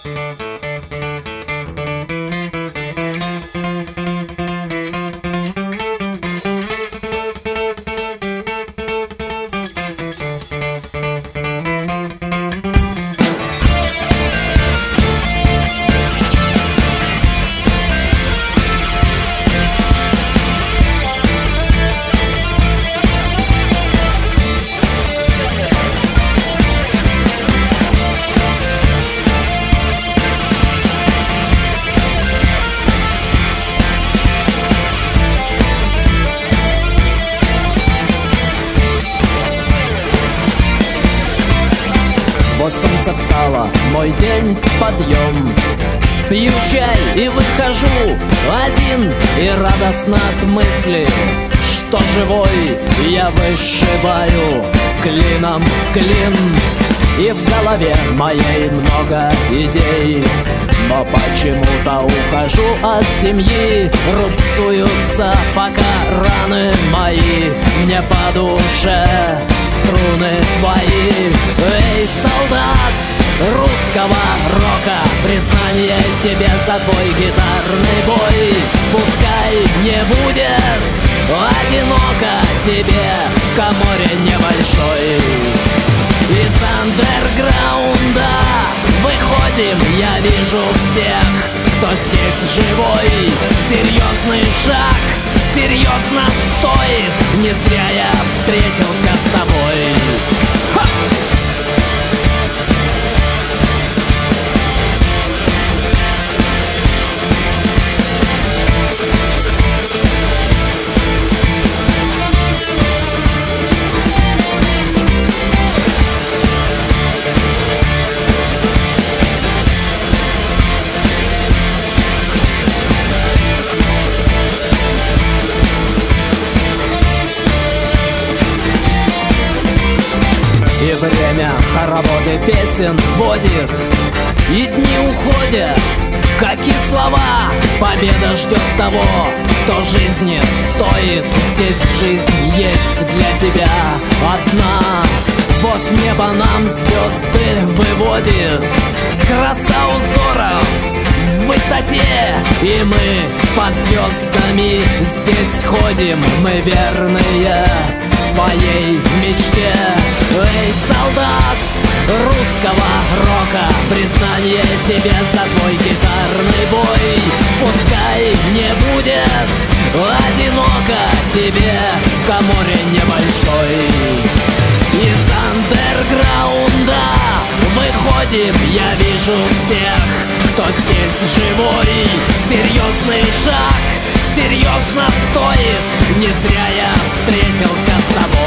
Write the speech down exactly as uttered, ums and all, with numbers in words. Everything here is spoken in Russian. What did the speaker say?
Вот солнце встало, мой день подъем. Пью чай и выхожу один, и радостно от мысли, что живой я вышибаю клином клин. И в голове моей много идей, но почему-то ухожу от семьи. Рубцуются пока раны мои, мне по душе струны твои. Эй, солдат русского рока, признание тебе за твой гитарный бой. Пускай не будет одиноко тебе в коморе небольшой. Из андерграунда выходим, я вижу всех, кто здесь живой. Серьезный шаг, серьезно стоит, не зря я встретился с тобой. Ха! И время хороводы песен водит, и дни уходят, как и слова. Победа ждет того, кто жизни стоит. Здесь жизнь есть для тебя одна. Вот небо нам звезды выводит, краса узоров в высоте. И мы под звездами здесь ходим, мы верные своей мечте. Эй, солдат русского рока, признание тебе за твой гитарный бой. Пускай не будет одиноко тебе в коморе небольшой. Из андерграунда выходим, я вижу всех, кто здесь живой. Серьезный шаг, серьезно стоит, не зря я встретился с тобой.